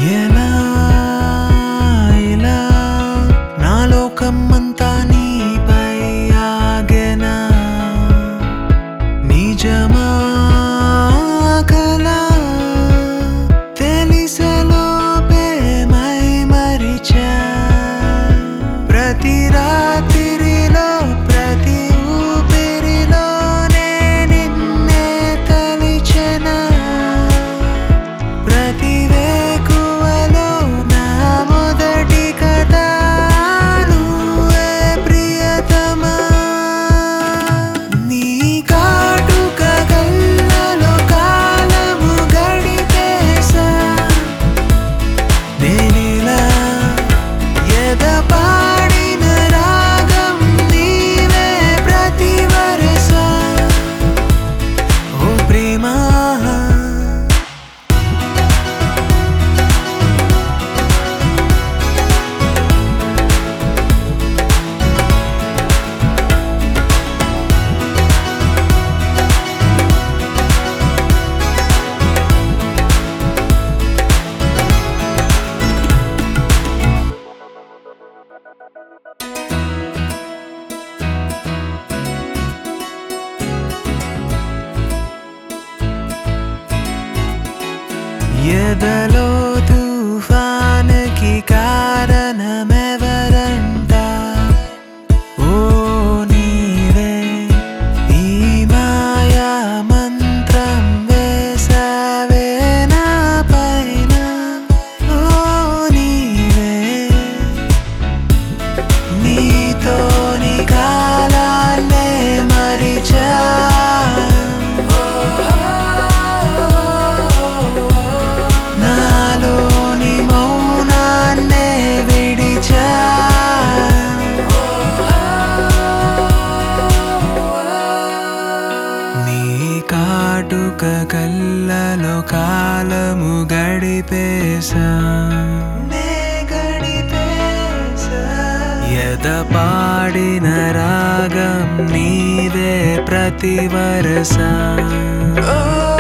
ఎలా ఇలా నా లోకమంతా నీపై ఆగెనా నిజమా కలా తెలిసెలోపే మై మరిచా ప్రతి రాత్రిలో ప్రతి ఊపిరిలోనే నిన్నే తలిచెనా ప్రతి వేకువలో నా మొదటి కథ నువ్వే ప్రియతమా నీ కాటుక కళ్ళలో కాలము గడిపేసా నేనిలా ఎదపాడిన రాగం నీవే ప్రతి వరస ఓ ప్రేమా ఎదలో తుఫానుకి కారణమెవరంట ఓ నీవే ఈ మాయా మంత్రం వేసావే నా పైన ఓ నీవే నీతోని కాలాన్నే మరిచా నాలోని మౌనాన్నే విడిచా నీ కాటుక కళ్ళలో కాలము గడిపేసా ఎదపాడిన రాగం నీవే ప్రతి వరస